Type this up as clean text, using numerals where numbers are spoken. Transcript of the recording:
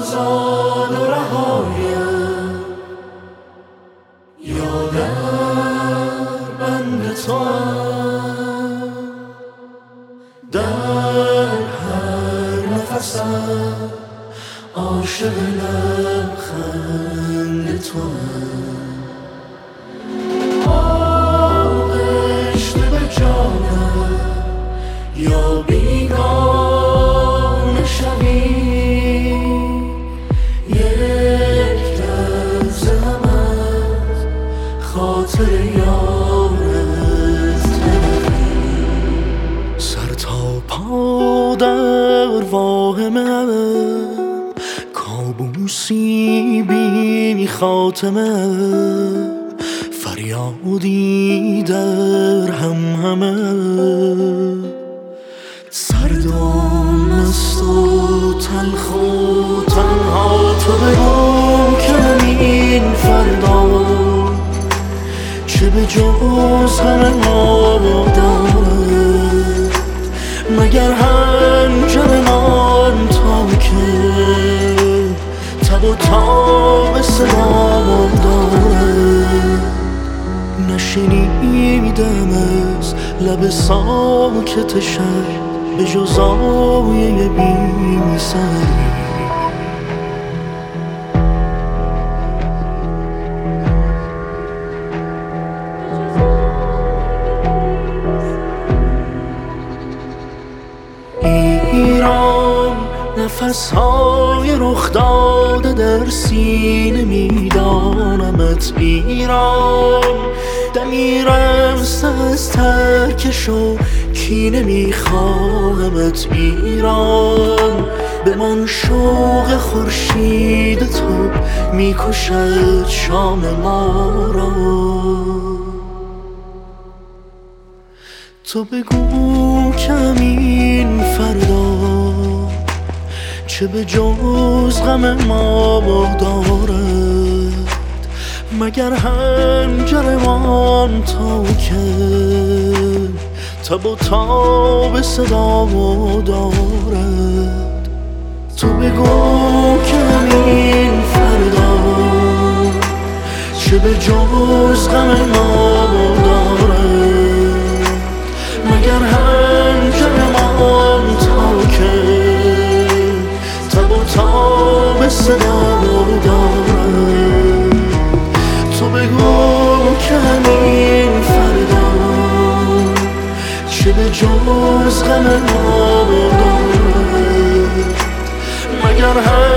آزاد و رهایم یا در بند توام، در هر نفسم عاشق لبخند توام. آغشته به جانم یا بیگانه شوی، یک لحظه هم از خاطر یارت نبری. سر تا پا در واهمم، کابوسی بی خاتمه، فریادی در همه. سردم است و تلخ و تنها، تو بگو که این فردا چه به جز غم ما دارد، مگر هنجرمان تا که تب و تاب صدا دارد. نشنیدم از لب ساکت شهر به جز آیه بی سری. ایران نفسهای رخ داده در سینه میدانمت. ایران دمی رمز از ترکش و کینه میخواهمت. ایران بمان شوق خورشید تو میکشد شام ما را. تو بگو کمین فردا چه به جز غم ما دارد، مگر هنجرمان تا که تب و تاب صدا دارد. تو بگو کمین فردا چه به جز غم ما دارد، مگر هنجرمان تا که تب و تاب صدا دارد. تو بگو که همین فردا چه به جز غم ما دارد، مگر